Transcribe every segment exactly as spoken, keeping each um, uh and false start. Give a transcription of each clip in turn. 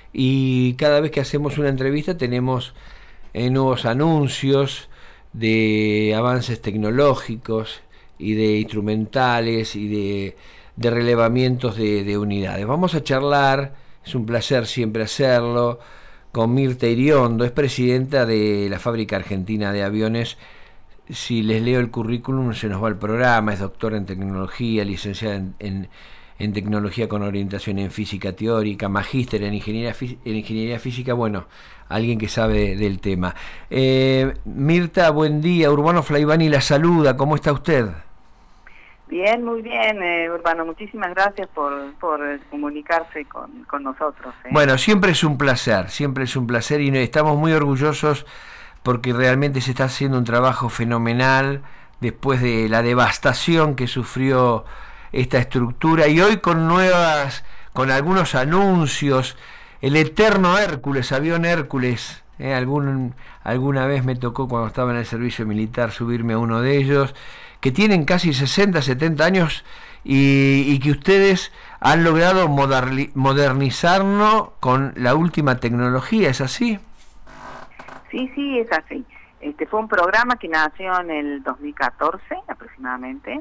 y cada vez que hacemos una entrevista tenemos eh, nuevos anuncios de avances tecnológicos y de instrumentales y de, de relevamientos de, de unidades. Vamos a charlar, es un placer siempre hacerlo, con Mirta Iriondo, es presidenta de la Fábrica Argentina de Aviones. Si les leo el currículum se nos va el programa. Es doctora en tecnología, licenciada en, en, en tecnología con orientación en física teórica, magíster en ingeniería, en ingeniería física, bueno, alguien que sabe del tema. Eh, Mirta, buen día. Urbano Flaivani la saluda. ¿Cómo está usted? Bien, muy bien, eh, Urbano. Muchísimas gracias por, por comunicarse con, con nosotros. ¿eh? Bueno, siempre es un placer, siempre es un placer y estamos muy orgullosos porque realmente se está haciendo un trabajo fenomenal después de la devastación que sufrió esta estructura, y hoy con nuevas, con algunos anuncios, el eterno Hércules, avión Hércules, eh, algún, alguna vez me tocó cuando estaba en el servicio militar subirme a uno de ellos, que tienen casi sesenta, setenta años y, y que ustedes han logrado moderni, modernizarlo con la última tecnología, ¿es así? Sí, sí, es así. Este fue un programa que nació en el dos mil catorce aproximadamente,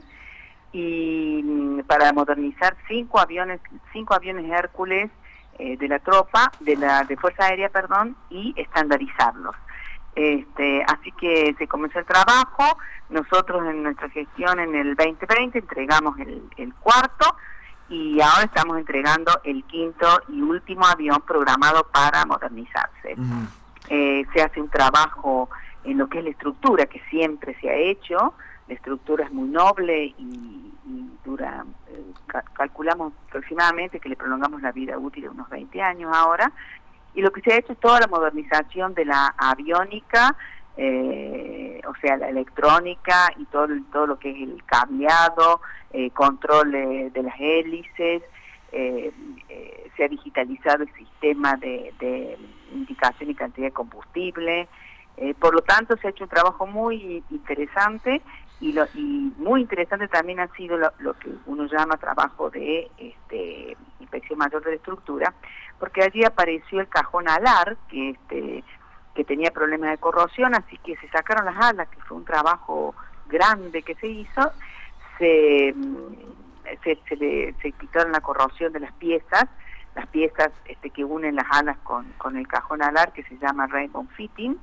y para modernizar cinco aviones, cinco aviones Hércules eh, de la tropa, de la de Fuerza Aérea, perdón, y estandarizarlos. Este, así que se comenzó el trabajo. Nosotros en nuestra gestión en el veinte veinte entregamos el, el cuarto, y ahora estamos entregando el quinto y último avión programado para modernizarse. Uh-huh. Eh, se hace un trabajo en lo que es la estructura, que siempre se ha hecho. La estructura es muy noble y, y dura, eh, ca calculamos aproximadamente que le prolongamos la vida útil de unos veinte años ahora, y lo que se ha hecho es toda la modernización de la aviónica, eh, o sea, la electrónica y todo, todo lo que es el cableado, eh, control eh, de las hélices. Eh, eh, se ha digitalizado el sistema de, de indicación y cantidad de combustible. Eh, por lo tanto, se ha hecho un trabajo muy interesante, y, lo, y muy interesante también ha sido lo, lo que uno llama trabajo de este, inspección mayor de la estructura, porque allí apareció el cajón alar, que, este, que tenía problemas de corrosión, así que se sacaron las alas, que fue un trabajo grande que se hizo. Se... Se, se, le, se quitaron la corrosión de las piezas, las piezas este, que unen las alas con, con el cajón alar, que se llama Rainbow Fitting,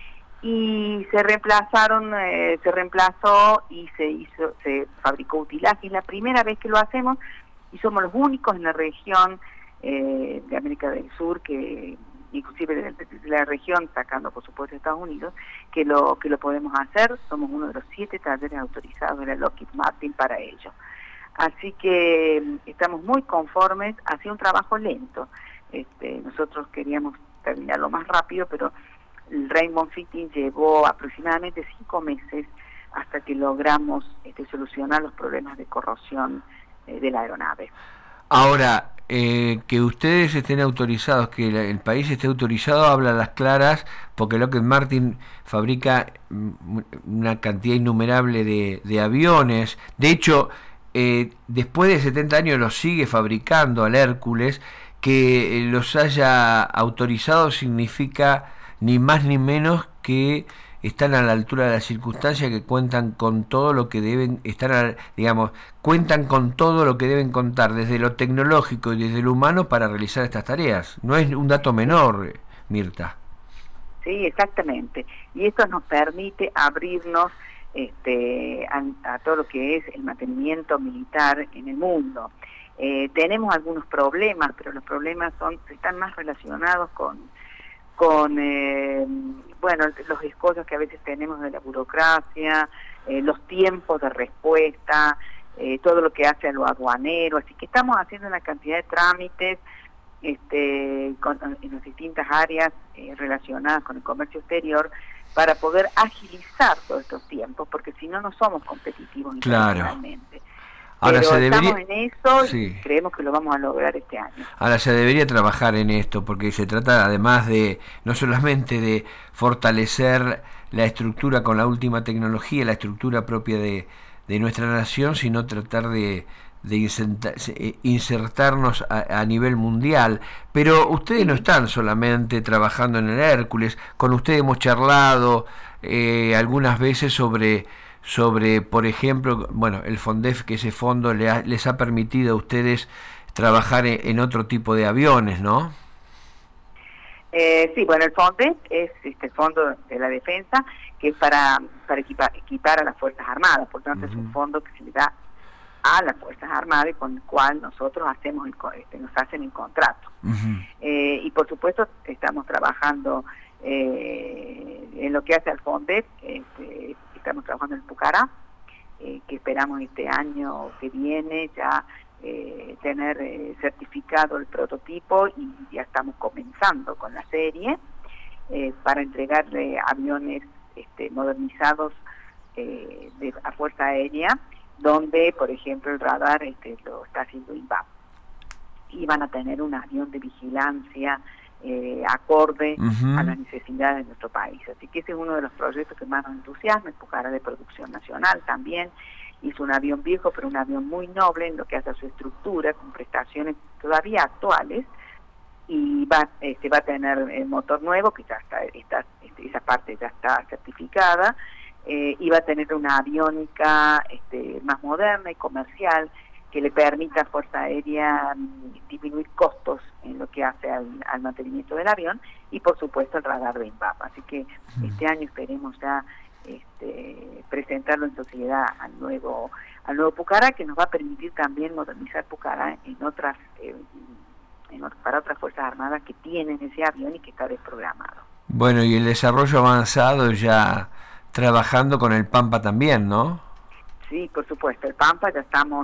y se reemplazaron, eh, se reemplazó y se hizo, se fabricó utilaje. Es la primera vez que lo hacemos y somos los únicos en la región eh, de América del Sur, que inclusive de, de, de la región, sacando por supuesto Estados Unidos, que lo que lo podemos hacer. Somos uno de los siete talleres autorizados de la Lockheed Martin para ello. Así que estamos muy conformes. Ha sido un trabajo lento. Este, nosotros queríamos terminarlo más rápido, pero el Rainbow Fitting llevó aproximadamente cinco meses hasta que logramos este, solucionar los problemas de corrosión eh, de la aeronave. Ahora, eh, que ustedes estén autorizados, que la, el país esté autorizado, habla a las claras, porque Lockheed Martin fabrica una cantidad innumerable de, de aviones. De hecho, Eh, después de setenta años los sigue fabricando al Hércules. Que los haya autorizado significa ni más ni menos que están a la altura de la circunstancia, que cuentan con todo lo que deben estar, a, digamos, cuentan con todo lo que deben contar desde lo tecnológico y desde lo humano para realizar estas tareas. No es un dato menor, Mirta. Sí, exactamente. Y esto nos permite abrirnos Este, a, a todo lo que es el mantenimiento militar en el mundo. Eh, tenemos algunos problemas, pero los problemas son están más relacionados con, con eh, bueno, los escollos que a veces tenemos de la burocracia, eh, los tiempos de respuesta, eh, todo lo que hace a lo aduanero. Así que estamos haciendo una cantidad de trámites este, con, en las distintas áreas eh, relacionadas con el comercio exterior, para poder agilizar todos estos tiempos, porque si no, no somos competitivos internacionalmente. Claro. Ahora Pero se debería... estamos en eso, sí. Y creemos que lo vamos a lograr este año. Ahora se debería trabajar en esto, porque se trata además de, no solamente de fortalecer la estructura con la última tecnología, la estructura propia de, de nuestra nación, sino tratar de, de insertarnos a, a nivel mundial, pero ustedes no están solamente trabajando en el Hércules, con ustedes hemos charlado eh, algunas veces sobre, sobre, por ejemplo, bueno, el FONDEF, que ese fondo le ha, les ha permitido a ustedes trabajar en, en otro tipo de aviones, ¿no? Eh, sí, bueno, el FONDEF es este fondo de la defensa, que es para, para equipar, equipar a las Fuerzas Armadas, por tanto uh-huh. es un fondo que se le da a las Fuerzas Armadas y con el cual nosotros hacemos el, este, nos hacen el contrato. Uh-huh. eh, y por supuesto estamos trabajando eh, en lo que hace al FONDEF, este, estamos trabajando en Pucará, eh, que esperamos este año que viene ya eh, tener eh, certificado el prototipo, y ya estamos comenzando con la serie eh, para entregarle aviones este, modernizados eh, de, a Fuerza Aérea, donde, por ejemplo, el radar este, lo está haciendo INVAP. Y van a tener un avión de vigilancia eh, acorde uh-huh. a las necesidades de nuestro país. Así que ese es uno de los proyectos que más nos entusiasma. Pucará de producción nacional también. Hizo un avión viejo, pero un avión muy noble en lo que hace a su estructura, con prestaciones todavía actuales. Y va, este, va a tener el motor nuevo, que ya está, está este, esa parte ya está certificada. Eh, iba a tener una aviónica este, más moderna y comercial que le permita a Fuerza Aérea um, disminuir costos en lo que hace al, al mantenimiento del avión, y por supuesto el radar de INVAP. Así que mm. este año esperemos ya este, presentarlo en sociedad al nuevo al nuevo Pucará, que nos va a permitir también modernizar Pucará en otras eh, en otras, para otras Fuerzas Armadas que tienen ese avión y que está desprogramado. Bueno, y el desarrollo avanzado ya trabajando con el Pampa también, ¿no? Sí, por supuesto, el Pampa ya estamos,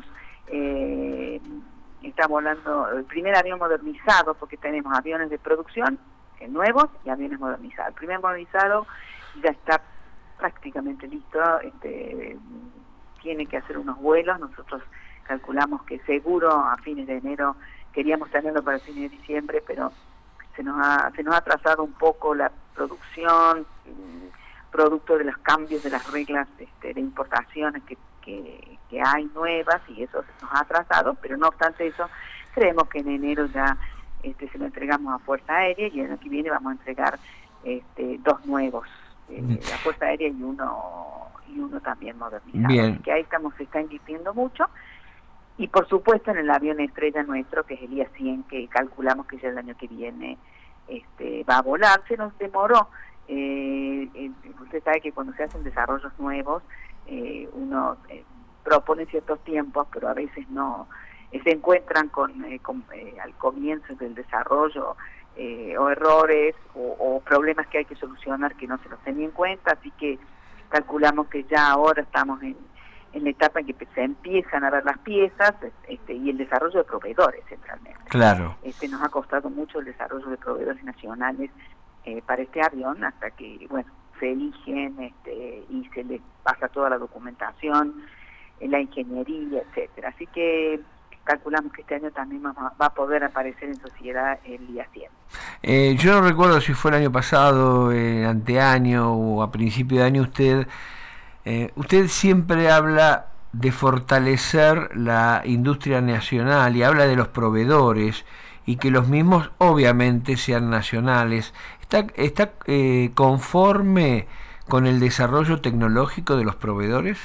eh, está volando el primer avión modernizado, porque tenemos aviones de producción eh, nuevos y aviones modernizados. El primer modernizado ya está prácticamente listo, este, tiene que hacer unos vuelos, nosotros calculamos que seguro a fines de enero, queríamos tenerlo para fines de diciembre, pero se nos ha, se nos ha atrasado un poco la producción, producto de los cambios de las reglas este, de importaciones que, que, que hay nuevas, y eso se nos ha atrasado, pero no obstante eso, creemos que en enero ya este, se lo entregamos a Fuerza Aérea, y el año que viene vamos a entregar este, dos nuevos, eh, la Fuerza Aérea y uno y uno también modernizado. Bien. Así que ahí estamos, se está invirtiendo mucho, y por supuesto en el avión estrella nuestro, que es el I A cien, que calculamos que ya el año que viene este, va a volar. Se nos demoró. Eh, eh, usted sabe que cuando se hacen desarrollos nuevos eh, uno eh, propone ciertos tiempos, pero a veces no eh, se encuentran con, eh, con eh, al comienzo del desarrollo eh, o errores o, o problemas que hay que solucionar que no se los tenía en cuenta, así que calculamos que ya ahora estamos en, en la etapa en que se empiezan a ver las piezas este, y el desarrollo de proveedores centralmente. Claro. Este, nos ha costado mucho el desarrollo de proveedores nacionales Eh, para este avión, hasta que, bueno, se eligen este, y se les pasa toda la documentación, eh, la ingeniería, etcétera. Así que calculamos que este año también va, va a poder aparecer en sociedad el I A cien. Eh, yo no recuerdo si fue el año pasado, el anteaño o a principio de año, usted, eh, usted siempre habla de fortalecer la industria nacional y habla de los proveedores, y que los mismos obviamente sean nacionales. ¿Está, está eh, conforme con el desarrollo tecnológico de los proveedores?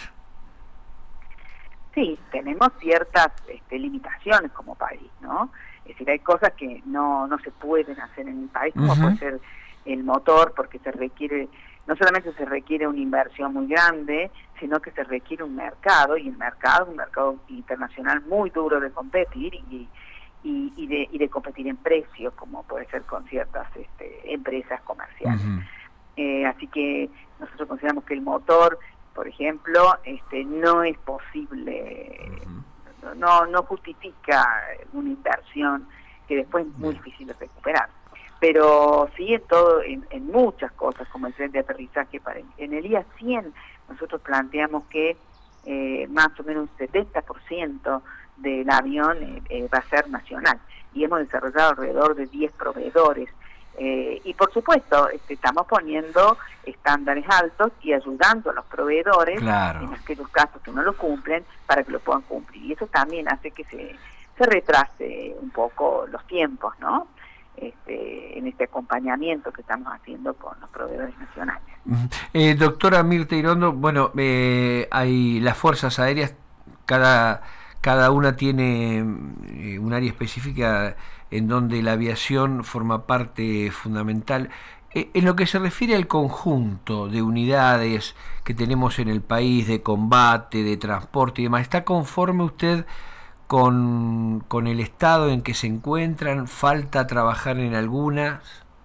Sí, tenemos ciertas este, limitaciones como país, ¿no? Es decir, hay cosas que no, no se pueden hacer en el país, como uh-huh. puede ser el motor, porque se requiere, no solamente se requiere una inversión muy grande, sino que se requiere un mercado, y el mercado es un mercado internacional muy duro de competir, y Y, y, de, y de competir en precios, como puede ser con ciertas este, empresas comerciales. Uh-huh. Eh, así que nosotros consideramos que el motor, por ejemplo, este, no es posible, uh-huh. no, no justifica una inversión que después es muy difícil de recuperar. Pero sí en todo, en, en muchas cosas, como el tren de aterrizaje, para en el I A cien nosotros planteamos que eh, más o menos un setenta por ciento del avión eh, eh, va a ser nacional, y hemos desarrollado alrededor de diez proveedores Eh, y por supuesto, este, estamos poniendo estándares altos y ayudando a los proveedores, claro, en aquellos casos que no lo cumplen, para que lo puedan cumplir. Y eso también hace que se, se retrase un poco los tiempos, ¿no? Este, en este acompañamiento que estamos haciendo con los proveedores nacionales. Eh, doctora Mirta Irondo, bueno, eh, hay las fuerzas aéreas, cada, cada una tiene eh, un área específica en donde la aviación forma parte fundamental. Eh, en lo que se refiere al conjunto de unidades que tenemos en el país, de combate, de transporte y demás, ¿está conforme usted con, con el estado en que se encuentran? ¿Falta trabajar en algunas?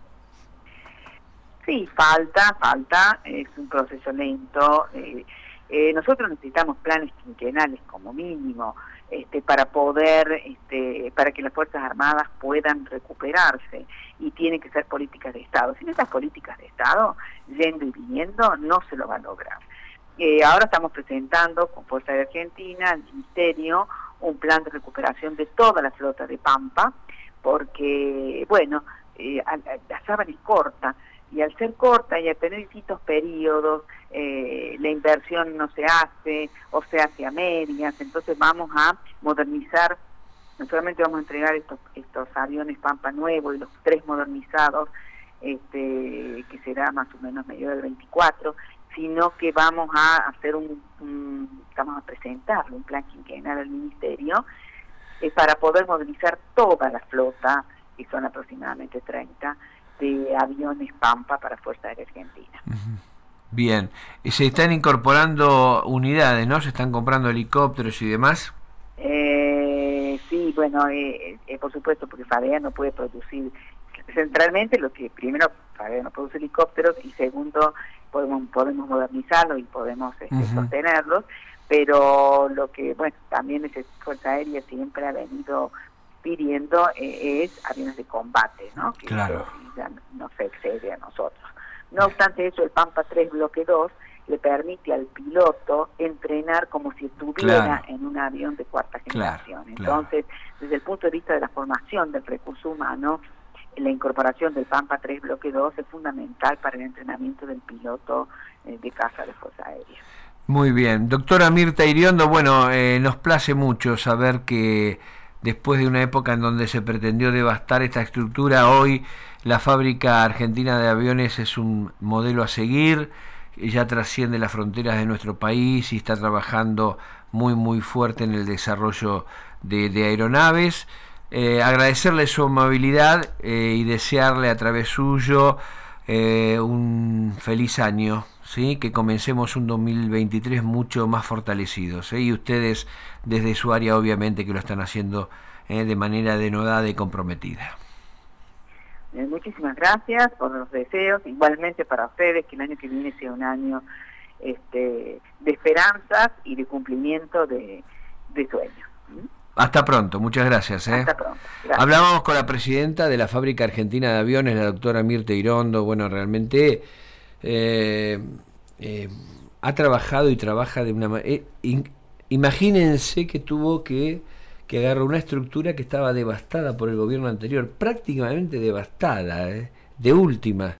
Sí, falta, falta, es un proceso lento. Eh, eh, nosotros necesitamos planes quinquenales como mínimo, este, para poder, este, para que las Fuerzas Armadas puedan recuperarse, y tienen que ser políticas de Estado. Sin esas políticas de Estado, yendo y viniendo, no se lo va a lograr. Eh, ahora estamos presentando con Fuerza Aérea Argentina al Ministerio un plan de recuperación de toda la flota de Pampa, porque, bueno, eh, la sábana es corta, y al ser corta y al tener distintos periodos, eh, la inversión no se hace, o se hace a medias. Entonces vamos a modernizar, no solamente vamos a entregar estos, estos aviones Pampa nuevos y los tres modernizados, este, que será más o menos medio del veinticuatro, sino que vamos a hacer un, un vamos a presentar un plan quinquenal al Ministerio eh, para poder modernizar toda la flota, que son aproximadamente treinta, de aviones Pampa para Fuerza Aérea Argentina. Bien, se están incorporando unidades, ¿no? Se están comprando helicópteros y demás. Eh, sí, bueno, eh, eh, por supuesto, porque FADEA no puede producir centralmente, lo que primero, FADEA no produce helicópteros, y segundo, podemos podemos modernizarlos y podemos este, uh-huh. sostenerlos, pero lo que, bueno, también es Fuerza Aérea siempre ha venido pidiendo eh, es aviones de combate, ¿no? Que claro. ya no se excede a nosotros. No obstante eso, el Pampa tres Bloque dos le permite al piloto entrenar como si estuviera claro. en un avión de cuarta generación. Claro, Entonces, claro. desde el punto de vista de la formación del recurso humano, la incorporación del Pampa tres Bloque dos es fundamental para el entrenamiento del piloto eh, de caza de Fuerza Aérea. Muy bien. Doctora Mirta Iriondo, bueno, eh, nos place mucho saber que después de una época en donde se pretendió devastar esta estructura, hoy la fábrica argentina de aviones es un modelo a seguir, ya trasciende las fronteras de nuestro país y está trabajando muy muy fuerte en el desarrollo de, de aeronaves. Eh, agradecerle su amabilidad eh, y desearle a través suyo eh, un feliz año, ¿sí? Que comencemos un dos mil veintitrés mucho más fortalecidos, ¿eh? Y ustedes desde su área obviamente que lo están haciendo eh, de manera denodada y comprometida. Eh, muchísimas gracias por los deseos, igualmente para ustedes, que el año que viene sea un año este, de esperanzas y de cumplimiento de, de sueños. ¿Mm? Hasta pronto, muchas gracias. ¿eh? Hasta pronto. Gracias. Hablábamos con la presidenta de la Fábrica Argentina de Aviones, la doctora Mirta Irondo. Bueno, realmente eh, eh, ha trabajado y trabaja de una manera... Eh, in, imagínense que tuvo que, que agarrar una estructura que estaba devastada por el gobierno anterior, prácticamente devastada, ¿eh? De última.